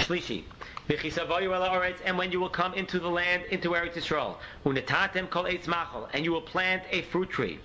Shlishi. And when you will come into the land, into Eretz Yisrael, and you will plant a fruit tree.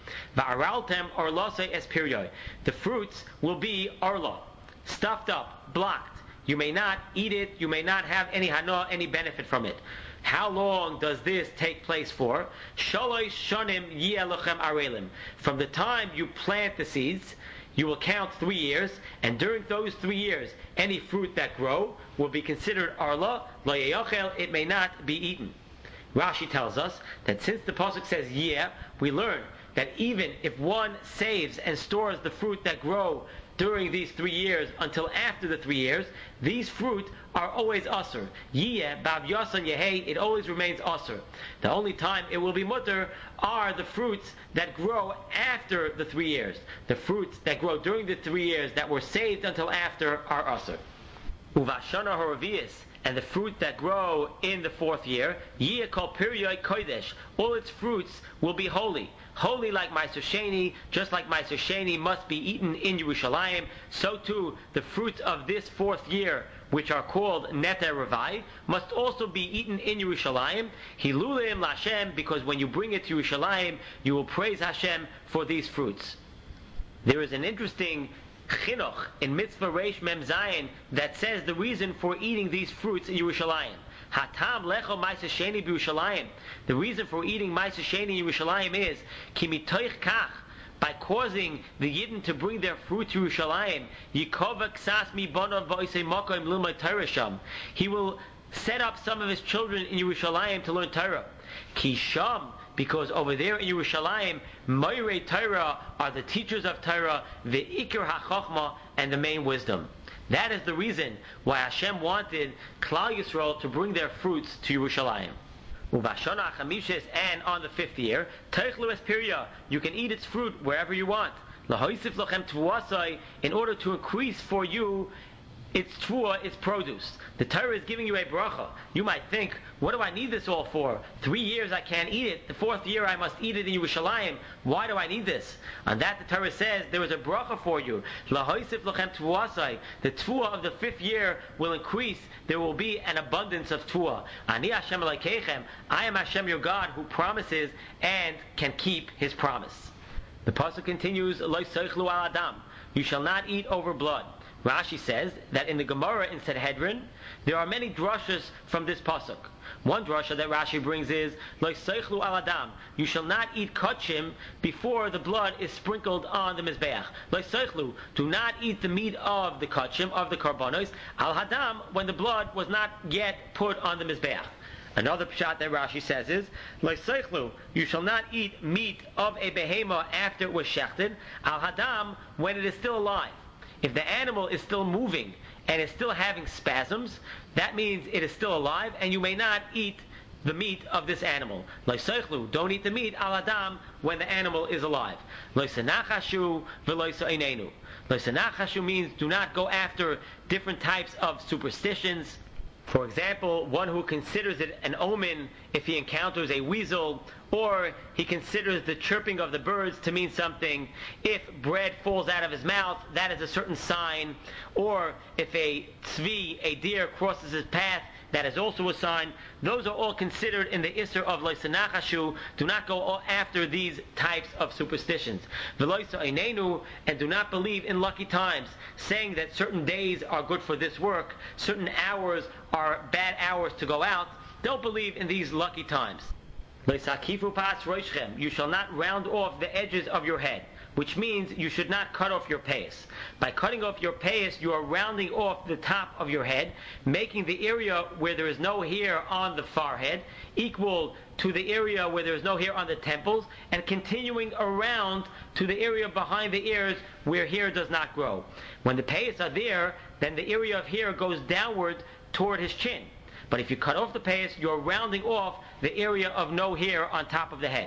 The fruits will be arla, stuffed up, blocked. You may not eat it, you may not have any hana, any benefit from it. How long does this take place for? Shalosh shanim yelochem arelim. From the time you plant the seeds, you will count 3 years, and during those 3 years, any fruit that grow will be considered arla, lo yeyochel, it may not be eaten. Rashi tells us that since the pasuk says yeah, we learn that even if one saves and stores the fruit that grow during these 3 years until after the 3 years, these fruit are always asur. Yeh, bav yasan yehei, it always remains asur. The only time it will be mutter are the fruits that grow after the 3 years. The fruits that grow during the 3 years that were saved until after are asur. Uvashana haravias, and the fruit that grow in the 4th year, yeh kol piriyai kodesh, all its fruits will be holy. Holy like Ma'aser Sheni, just like Ma'aser Sheni must be eaten in Yerushalayim, so too the fruits of this 4th year, which are called Neter Revai, must also be eaten in Yerushalayim. Hilulim Lashem, because when you bring it to Yerushalayim, you will praise Hashem for these fruits. There is an interesting chinuch in Mitzvah Reish Mem Zayin that says the reason for eating these fruits in Yerushalayim. Hatam lecho Ma'aser Sheni b'Yerushalayim. The reason for eating Ma'aser Sheni in Yerushalayim is ki mitoich kach, by causing the Yidden to bring their fruit to Yerushalayim. Yikova ksas mibonov v'oisei mokom l'ilmod Torah sham. He will set up some of his children in Yerushalayim to learn Torah. Ki sham, because over there in Yerushalayim, Moirei Torah are the teachers of Torah, the Ikar HaChochma, and the main wisdom. That is the reason why Hashem wanted Klal Yisrael to bring their fruits to Yerushalayim. Uvashana Chamishes, and on the 5th year, Teichlu es Pirya, you can eat its fruit wherever you want. Lahoisif lochem tvuasai, in order to increase for you its tvua, its produce. The Torah is giving you a bracha. You might think, what do I need this all for? 3 years I can't eat it. The 4th year I must eat it in Yerushalayim. Why do I need this? On that the Torah says there is a bracha for you. Lahoisif lochem tvuasai. The tvua of the 5th year will increase. There will be an abundance of tvua. Ani Hashem Elokeichem. I am Hashem your God who promises and can keep his promise. The pasuk continues, Lo seichlu al adam. You shall not eat over blood. Rashi says that in the Gemara in Sanhedrin, there are many drashas from this pasuk. One drasha that Rashi brings is, Lo seichlu al adam, you shall not eat kachim before the blood is sprinkled on the mizbeach. Lo seichlu, do not eat the meat of the kachim, of the karbanos, al hadam, when the blood was not yet put on the mizbeach. Another pshat that Rashi says is, Lo seichlu, you shall not eat meat of a behema after it was shechted, al hadam, when it is still alive. If the animal is still moving and is still having spasms, that means it is still alive, and you may not eat the meat of this animal. Lo seichlu, don't eat the meat al adam when the animal is alive. Lo senachashu v'lo seinenu. Lo senachashu means do not go after different types of superstitions. For example, one who considers it an omen if he encounters a weasel, or he considers the chirping of the birds to mean something. If bread falls out of his mouth, that is a certain sign. Or if a tzvi, a deer, crosses his path, that is also a sign. Those are all considered in the Isser of Lo senachashu. Do not go after these types of superstitions. V'lo seinenu, and do not believe in lucky times, saying that certain days are good for this work, certain hours are bad hours to go out. Don't believe in these lucky times. Lo sakifu pas roshchem, you shall not round off the edges of your head, which means you should not cut off your payas. By cutting off your payas, you are rounding off the top of your head, making the area where there is no hair on the forehead equal to the area where there is no hair on the temples, and continuing around to the area behind the ears where hair does not grow. When the payas are there, then the area of hair goes downward toward his chin. But if you cut off the payas, you're rounding off the area of no hair on top of the head.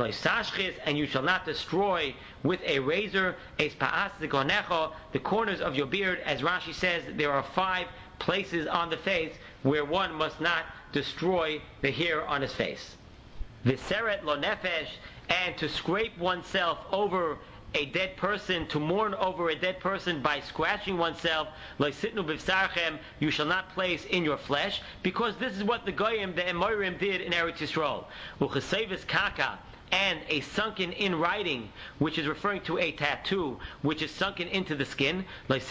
And you shall not destroy with a razor the corners of your beard. As Rashi says, there are 5 places on the face where one must not destroy the hair on his face. Viseret lo nefesh, and to scrape oneself over a dead person, to mourn over a dead person by scratching oneself, you shall not place in your flesh, because this is what the Goyim, the Emorim, did in Eretz Yisrael. And a sunken in writing, which is referring to a tattoo, which is sunken into the skin,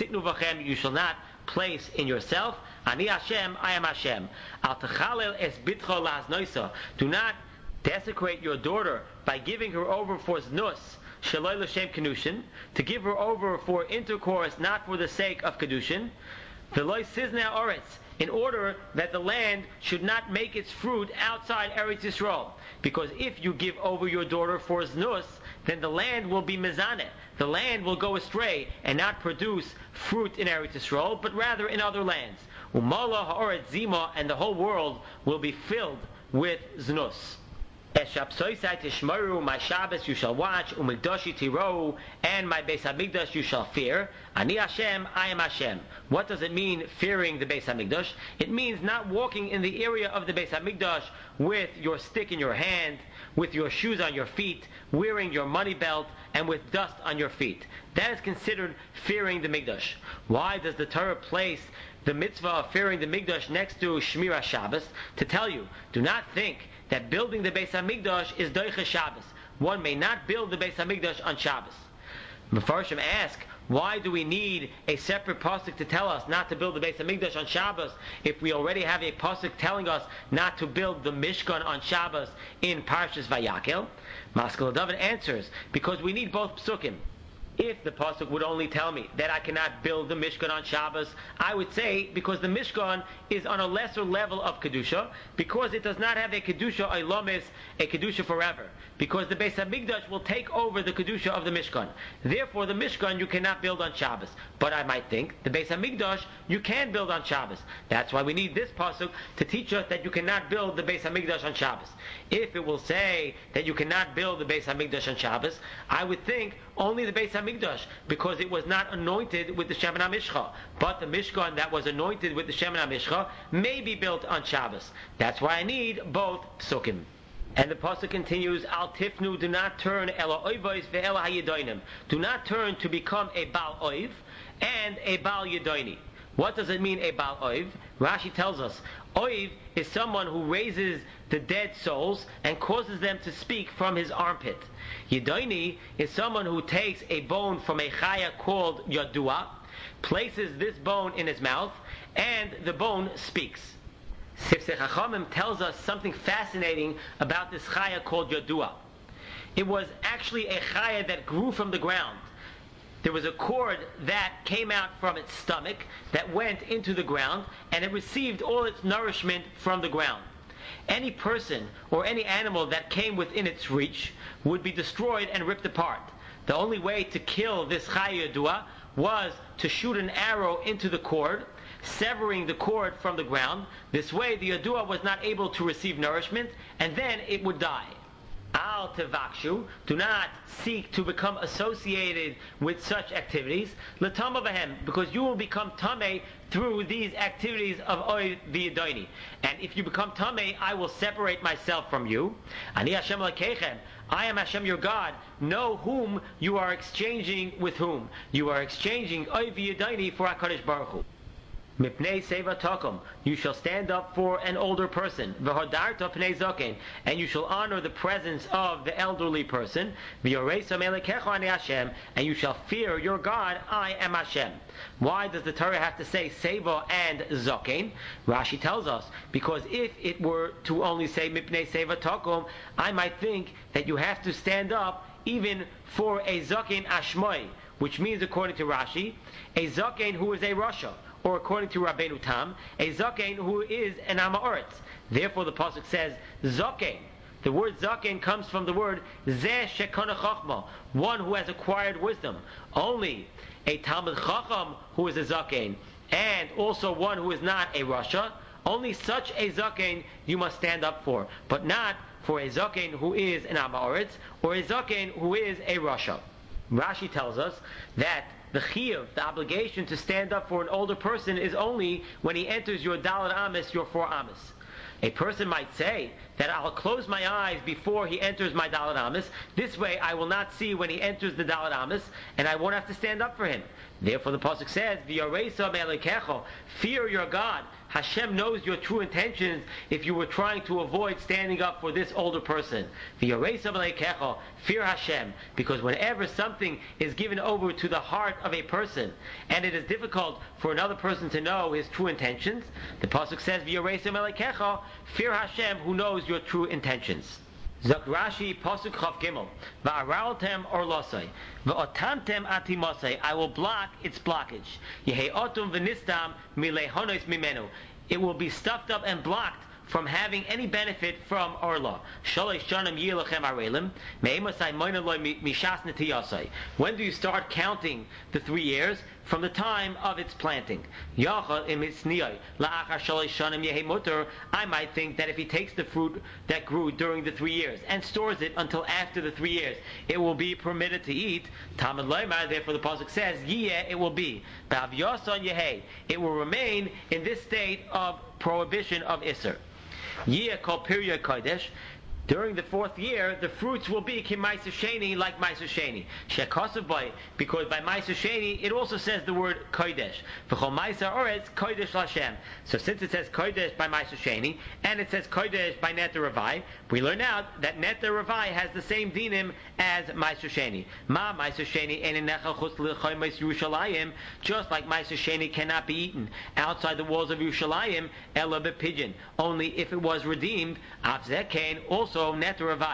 you shall not place in yourself. Ani Hashem, I am Hashem. Al techalel es bitcho lahaznoisa. Do not desecrate your daughter by giving her over for znus, shaloi l'shem kedushin, to give her over for intercourse, not for the sake of kedushin. V'loi sizne oretz, in order that the land should not make its fruit outside Eretz Yisrael. Because if you give over your daughter for znus, then the land will be mezaneh. The land will go astray and not produce fruit in Eretz Yisrael, but rather in other lands. Umala ha'oretz zima, and the whole world will be filled with znus. Es shabsoisai tishmaru, my Shabbos you shall watch, umigdashi tirou, and my Beis Hamikdash you shall fear. Ani Hashem, I am Hashem. What does it mean, fearing the Beis Hamikdash? It means not walking in the area of the Beis Hamikdash with your stick in your hand, with your shoes on your feet, wearing your money belt, and with dust on your feet. That is considered fearing the Mikdash. Why does the Torah place the mitzvah of fearing the Mikdash next to Shmira Shabbos? To tell you, do not think that building the Beis Hamikdash is Doicha Shabbos. One may not build the Beis Hamikdash on Shabbos. Mefarshim ask, why do we need a separate pasuk to tell us not to build the Beis Hamikdash on Shabbos if we already have a pasuk telling us not to build the Mishkan on Shabbos in Parshas Vayakel? Maskal David answers, because we need both psukim. If the pasuk would only tell me that I cannot build the Mishkan on Shabbos, I would say because the Mishkan is on a lesser level of Kedusha, because it does not have a Kedusha Eilomis, a Kedusha forever. Because the Beis Hamikdash will take over the Kedusha of the Mishkan. Therefore, the Mishkan you cannot build on Shabbos. But I might think, the Beis Hamikdash you can build on Shabbos. That's why we need this pasuk to teach us that you cannot build the Beis Hamikdash on Shabbos. If it will say that you cannot build the Beis Hamikdash on Shabbos, I would think only the Beis Hamikdash, because it was not anointed with the Shemen HaMishcha. But the Mishkan that was anointed with the Shemen HaMishcha may be built on Shabbos. That's why I need both psukim. And the pasuk continues, Al tifnu, do not turn ela oivos ve'ela hayedoinim. Do not turn to become a Baal Oiv and a Baal Yedoini. What does it mean, a Baal Oiv? Rashi tells us, Oiv is someone who raises the dead souls and causes them to speak from his armpit. Yedoini is someone who takes a bone from a chaya called Yadua, places this bone in his mouth, and the bone speaks. Sifsei Chachamim tells us something fascinating about this chaya called Yadua. It was actually a chaya that grew from the ground. There was a cord that came out from its stomach that went into the ground, and it received all its nourishment from the ground. Any person or any animal that came within its reach would be destroyed and ripped apart. The only way to kill this chaya Yadua was to shoot an arrow into the cord, severing the cord from the ground. This way the Yadua was not able to receive nourishment, and then it would die. Al tevakshu, do not seek to become associated with such activities. L'tama v'hem, because you will become tamei through these activities of oiv v'yedoini. And if you become tamei, I will separate myself from you. Ani Hashem l'keichem, I am Hashem your God. Know whom you are exchanging with whom. You are exchanging oiv v'yedoini for HaKadosh Baruch Hu. Mipnei seva takum, you shall stand up for an older person. V'hodarta pnei zoken, and you shall honor the presence of the elderly person. V'yoreisa melekecha ani Hashem, and you shall fear your God. I am Hashem. Why does the Torah have to say seva and zoken? Rashi tells us because if it were to only say mipnei seva takum, I might think that you have to stand up even for a zoken ashmoi, which means, according to Rashi, a zoken who is a rasha. Or according to Rabbeinu Tam, a zaken who is an Amaretz. Therefore the pasuk says zaken. The word zaken comes from the word zeh shekana chachma, one who has acquired wisdom. Only a Talmud Chacham who is a zaken, and also one who is not a rasha, only such a zaken you must stand up for, but not for a zaken who is an Amaretz or a zaken who is a rasha. Rashi tells us that the chiyuv, the obligation to stand up for an older person, is only when he enters your daled amis, your 4 amis. A person might say that I'll close my eyes before he enters my Dalet Amis. This way I will not see when he enters the Dalet Amis, and I won't have to stand up for him. Therefore the pasuk says, "V'yoresa me'elikecho," fear your God. Hashem knows your true intentions if you were trying to avoid standing up for this older person. V'yoresa me'elikecho, fear Hashem, because whenever something is given over to the heart of a person, and it is difficult for another person to know his true intentions, the pasuk says, "V'yoresa me'elikecho," fear Hashem who knows your true intentions. Zok Rashi pasuk Chav Gimel, va'araltem orlosai, va'otamtem atimosai. I will block its blockage. Yeheotum v'nistam milehonos mimenu. It will be stuffed up and blocked from having any benefit from Orla. Shalosh shanim yilachem arelim, me'emasai moinaloi mishas netiyasai. When do you start counting the 3 years? From the time of its planting. Yachal imitzniyai la'achar shalosh shanim yehi muter. I might think that if he takes the fruit that grew during the 3 years and stores it until after the 3 years, it will be permitted to eat. Talmud Loimar, therefore the pasuk says, Yiyeh, it will be. Ba'avyason yehi. It will remain in this state of prohibition of Isser. Yiyeh kol period kodesh. During the 4th year, the fruits will be kim ma'aser sheni, like ma'aser sheni. Shekosav by, because by ma'aser sheni it also says the word kodesh. V'chol ma'aser oretz kodesh l'Hashem. So since it says kodesh by ma'aser sheni and it says kodesh by neter ravai, we learn out that neter ravai has the same dinim as ma'aser sheni. Ma ma'aser sheni ein nechal chutz l'chaymes Yerushalayim, just like ma'aser sheni cannot be eaten outside the walls of Yerushalayim, ela b'pidyon, only if it was redeemed. Av zeh kain also neter ravai.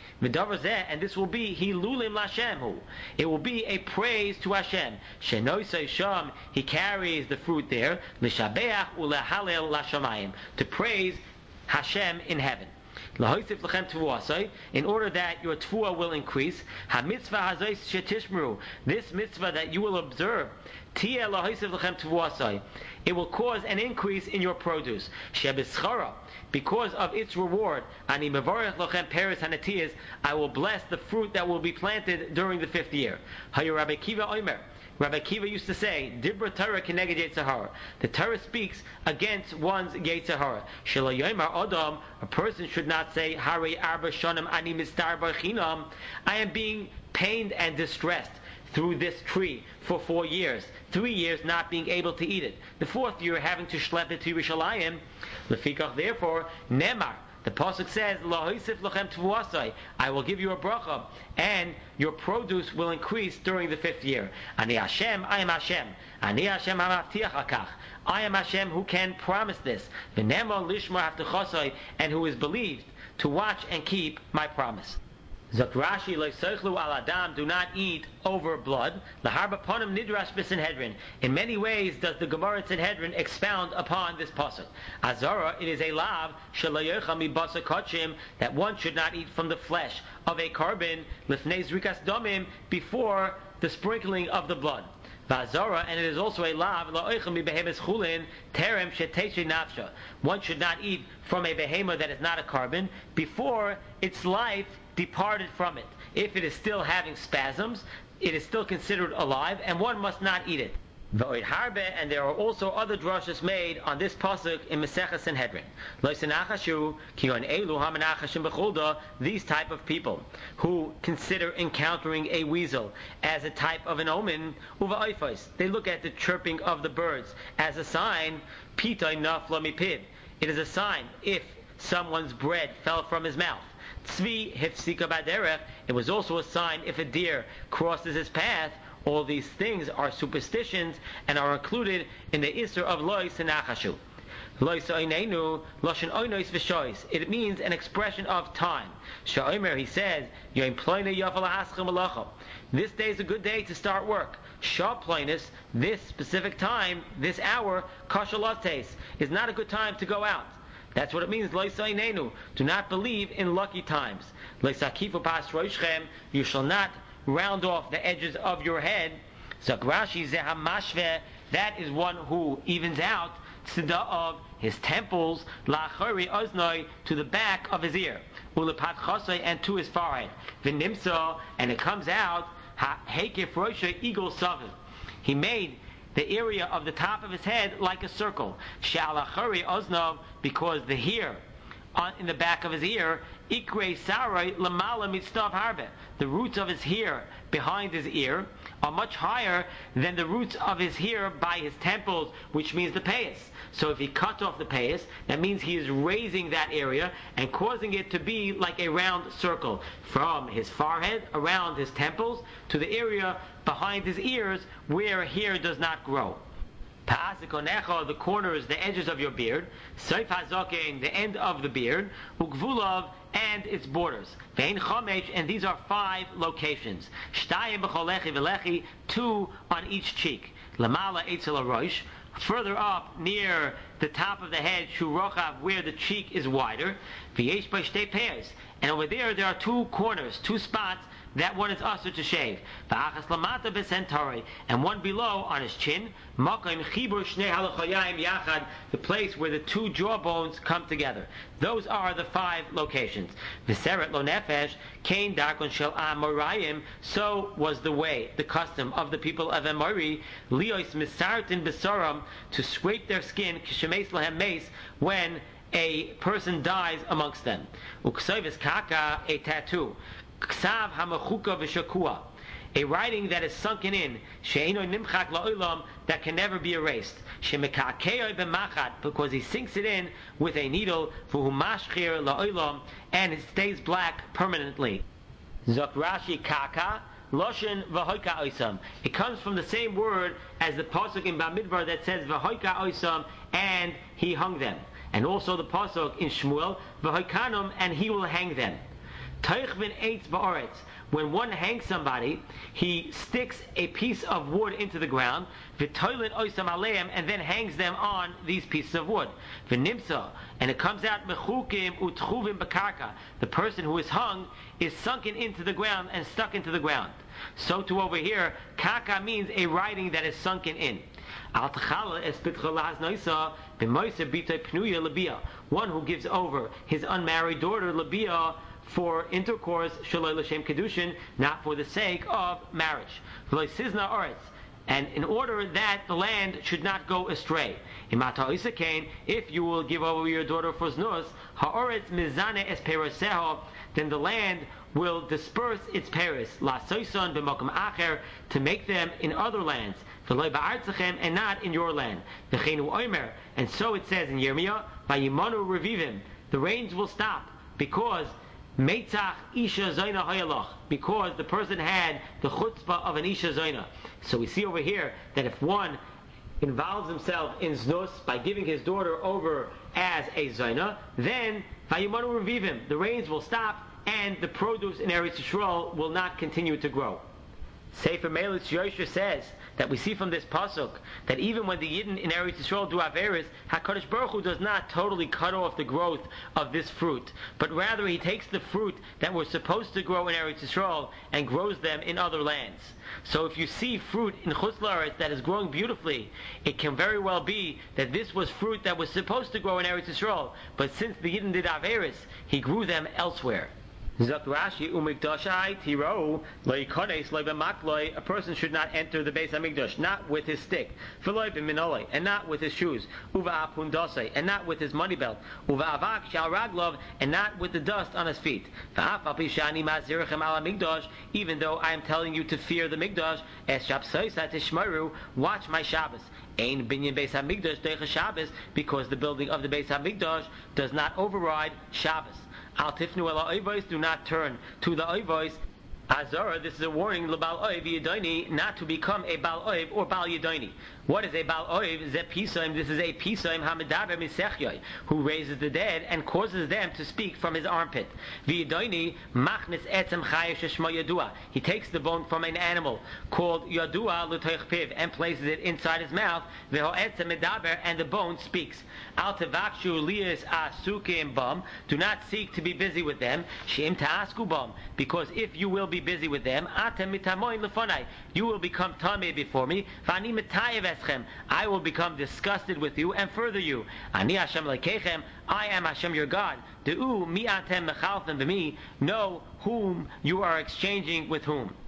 And this will be hilulim l'Hashem. It will be a praise to Hashem. Shenoisei sham, he carries the fruit there. L'shabeach u'lehalel l'shamayim, to praise Hashem in heaven. Lahoisif lechem tevuasai, in order that your tevuah will increase. Hamitzvah hazais shetishmeru, this mitzvah that you will observe. Tia lahoisif lechem tevuasai, it will cause an increase in your produce. Shebeschara, because of its reward. Ani mevarech lochem peres hanatiyas, I will bless the fruit that will be planted during the 5th year. Hayu Rabbi Kiva Omer, Rabbi Kiva used to say, Dibra Torah keneged Yetzirah. The Torah speaks against one's Yetzirah. Shelo yomer adam, a person should not say, Hari arba shonim ani mistar barchinam, I am being pained and distressed through this tree for 4 years. 3 years not being able to eat it. The 4th year having to schlep it to Yerushalayim. Lefikach, therefore, Nemar, the pasuk says, "Lahoisif lochem tevuasai," I will give you a bracha, and your produce will increase during the 5th year. Ani Hashem, I am Hashem. Ani Hashem hamavtiach hakach. I am Hashem who can promise this. V'nemo lishmor haftuchosai, and who is believed to watch and keep my promise. Zok Rashi lo'seichlu al adam, do not eat over blood. Laharba ponim nidrash b'Sanhedrin. In many ways does the Gemara in Sanhedrin expound upon this pasuk. Azara, it is a lav shelo yochel mibasar kochim, that one should not eat from the flesh of a carbon lifnei zrikas domim, before the sprinkling of the blood. Vazara, and it is also a lav la'oichem mibehemes chulin terem sheteshe nafsha. One should not eat from a behema that is not a carbon before its life departed from it. If it is still having spasms, it is still considered alive, and one must not eat it. V'oid harbe, and there are also other drushes made on this pasuk in Maseches Sanhedrin. Loisenachashu kiyon elu hamanachashim b'chulda, these type of people who consider encountering a weasel as a type of an omen, uva'oifos, they look at the chirping of the birds as a sign, pitay nafla mipid. It is a sign if someone's bread fell from his mouth. Tzvi hefsika baderech, it was also a sign if a deer crosses his path. All these things are superstitions and are included in the Isser of Lois Senachashu. Lois Oinenu, Loshen Oinois Vishois. It means an expression of time. Sha'omer, he says, this day is a good day to start work. Sha'ploinus, this specific time, this hour, Kashalates, is not a good time to go out. That's what it means, Lois Oinenu. Do not believe in lucky times. Lois Akifu Pas Roishchem, you shall not round off the edges of your head. Zagrashi zehamashve, that is one who evens out tzida of his temples, lachari oznoi, to the back of his ear, ulepat chosei, and to his forehead, v'nimsa, and it comes out hekif rosha eagle savim. He made the area of the top of his head like a circle, shalachari oznov, because the hair in the back of his ear, Ikre Sarai Lamala Mitstav Harbe. The roots of his hair behind his ear are much higher than the roots of his hair by his temples, which means the payas. So if he cuts off the payas, that means he is raising that area and causing it to be like a round circle from his forehead around his temples to the area behind his ears where hair does not grow. The corners, the edges of your beard, Seif Hazaken, the end of the beard, Ugvulav, and its borders. Vein Chomesh, and these are 5 locations. Shtayim b'cholechi v'lechi, 2 on each cheek. Lamala Eitzel Rosh, further up near the top of the head, Shurochav, where the cheek is wider. V'yesh b'shtei pairs, and over there are 2 corners, 2 spots that one is usher to shave. And one below on his chin, the place where the 2 jawbones come together. Those are the 5 locations. So was the way, the custom of the people of Emori, to scrape their skin when a person dies amongst them. A tattoo. Ksav hamachuka v'shakua, a writing that is sunken in, she'eno nimchak la'olam, that can never be erased, she'mekakei b'machat, because he sinks it in with a needle, v'hu mashchir la'olam, and it stays black permanently. Zok Rashi kaka loshen v'hoika oisam. It comes from the same word as the pasuk in Bamidbar that says v'hoika oisam, and he hung them, and also the pasuk in Shmuel v'hoikanum, and he will hang them. When one hangs somebody, he sticks a piece of wood into the ground, and then hangs them on these pieces of wood. And it comes out, the person who is hung is sunken into the ground and stuck into the ground. So too over here, kaka means a writing that is sunken in. One who gives over his unmarried daughter, Labia, for intercourse, shaloi l'shem kedushin, not for the sake of marriage. And in order that the land should not go astray. If you will give over your daughter for znus, ha'oretz mizane es peroseho, then the land will disperse its peris, la soison b'mokum acher, to make them in other lands, and not in your land. And so it says in Yirmiyah, vayimanu revivim, the rains will stop, because Meitzach Isha Zoina Hayalach, because the person had the chutzpah of an Isha Zoina. So we see over here that if one involves himself in znus by giving his daughter over as a Zoina, then Vayimanu Revivim, the rains will stop and the produce in Eretz Yisrael will not continue to grow. Sefer Melech Yosher says that we see from this pasuk that even when the Yidden in Eretz Yisrael do averis, HaKadosh Baruch Hu does not totally cut off the growth of this fruit, but rather He takes the fruit that were supposed to grow in Eretz Yisrael and grows them in other lands. So if you see fruit in Chutz La'aretz that is growing beautifully, it can very well be that this was fruit that was supposed to grow in Eretz Yisrael, but since the Yidden did averis, He grew them elsewhere. Zok Rashi, umikdashai tiro loikones loibemakloi. A person should not enter the Beis Hamikdash, not with his stick, v'loi b'minolei, and not with his shoes, uva apundosei, and not with his money belt, uva avak shal raglov, and not with the dust on his feet. V'af apishani mazirichem ala migdash. Even though I am telling you to fear the Migdash, es shabsoisa tishmaru, watch my Shabbos. Ein binyan Beis Hamikdash deicha Shabbos, because the building of the Beis Hamikdash does not override Shabbos. Al tifnu ela oivos, do not turn to the oivos. Azara, this is a warning, lebal oiv yedoni, not to become a bal oiv or bal yedoni. What is a bal oiv? Ze pisaim, this is a pisaim hamidaber misechyoi, who raises the dead and causes them to speak from his armpit. V'yedoni machnis etzem chayesh shmo yadua. He takes the bone from an animal called yadua l'toich piv and places it inside his mouth. V'ho etzem medaber, and the bone speaks. Al tevakshu liyas asukim bam. Do not seek to be busy with them. Sheim ta'asku bam, because if you will be busy with them, atem mitamoin lefonai, you will become tameh before me. V'ani metayev eschem, I will become disgusted with you and further you. Ani Hashem lekechem, I am Hashem your God. De'u mi atem mechalfem b'mi, know whom you are exchanging with whom.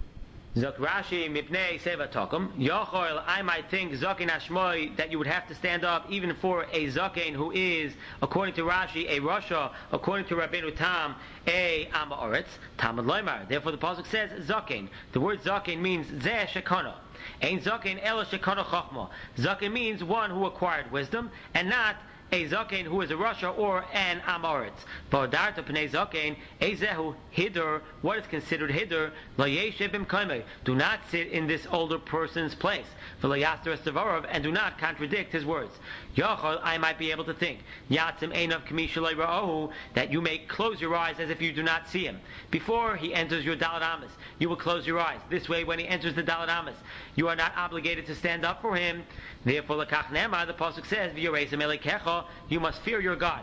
Zok Rashi mipnei seva tokum. Yochol, I might think Zaken Ashmoi that you would have to stand up even for a Zaken who is, according to Rashi, a Rasha, according to Rabbeinu Tam, a Amaretz, Talmud Loimar. Therefore the pasuk says Zaken. The word Zaken means Zeh Shekana. Ein Zaken ela Shekana Chachma. Zaken means one who acquired wisdom, and not a Zaken who is a Rasha or an Amoritz. V'odarta pnei Zaken, ezehu hidur, what is considered hidur, lo yeshev b'mkaimei, do not sit in this older person's place. V'lo yaster es-tavarav, and do not contradict his words. Yochol, I might be able to think, yatzim einav k'mi shalei ra'ohu, that you may close your eyes as if you do not see him. Before he enters your Daled Amos, you will close your eyes. This way, when he enters the Daled Amos, you are not obligated to stand up for him. Therefore, l'kach nema, the pasuk says, v'yoreisem elekecha, you must fear your God.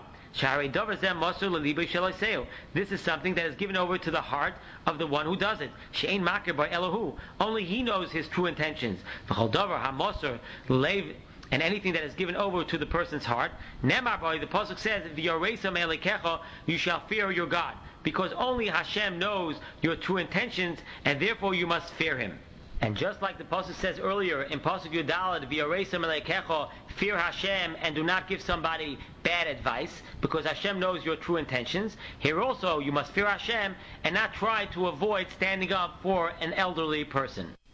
This is something that is given over to the heart of the one who does it. Only he knows his true intentions. And anything that is given over to the person's heart, the pasuk says, you shall fear your God. Because only Hashem knows your true intentions, and therefore you must fear him. And just like the pasuk says earlier in pasuk Yudalad, v'yareisem elekecha, fear Hashem and do not give somebody bad advice, because Hashem knows your true intentions. Here also you must fear Hashem and not try to avoid standing up for an elderly person.